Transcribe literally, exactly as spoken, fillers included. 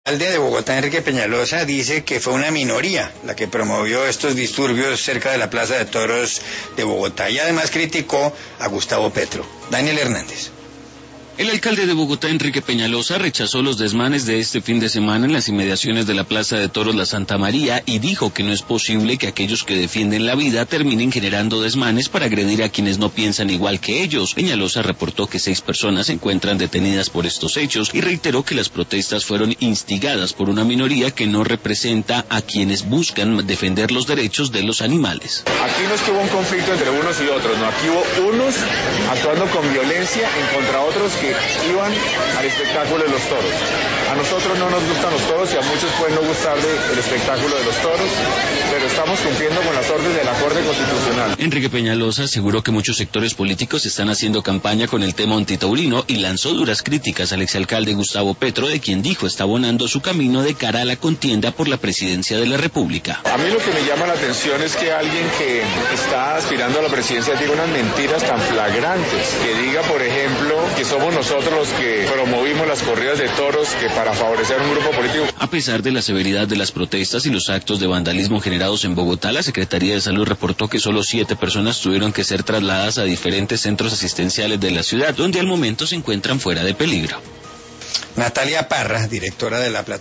El alcalde de Bogotá, Enrique Peñalosa, dice que fue una minoría la que promovió estos disturbios cerca de la Plaza de Toros de Bogotá y además criticó a Gustavo Petro. Daniel Hernández. El alcalde de Bogotá, Enrique Peñalosa, rechazó los desmanes de este fin de semana en las inmediaciones de la Plaza de Toros La Santa María y dijo que no es posible que aquellos que defienden la vida terminen generando desmanes para agredir a quienes no piensan igual que ellos. Peñalosa reportó que seis personas se encuentran detenidas por estos hechos y reiteró que las protestas fueron instigadas por una minoría que no representa a quienes buscan defender los derechos de los animales. Aquí no es que hubo un conflicto entre unos y otros, no, aquí hubo unos actuando con violencia en contra de otros que iban al espectáculo de los toros. A nosotros no nos gustan los toros y a muchos pueden no gustarle el espectáculo de los toros, pero estamos cumpliendo con las órdenes de la Corte Constitucional. Enrique Peñalosa aseguró que muchos sectores políticos están haciendo campaña con el tema antitaurino y lanzó duras críticas al exalcalde Gustavo Petro, de quien dijo está abonando su camino de cara a la contienda por la presidencia de la República. A mí lo que me llama la atención es que alguien que está aspirando a la presidencia diga unas mentiras tan flagrantes, que diga, por ejemplo, que somos nosotros los que promovimos las corridas de toros que para favorecer un grupo político. A pesar de la severidad de las protestas y los actos de vandalismo generados en Bogotá, la Secretaría de Salud reportó que solo siete personas tuvieron que ser trasladadas a diferentes centros asistenciales de la ciudad, donde al momento se encuentran fuera de peligro. Natalia Parra, directora de la plataforma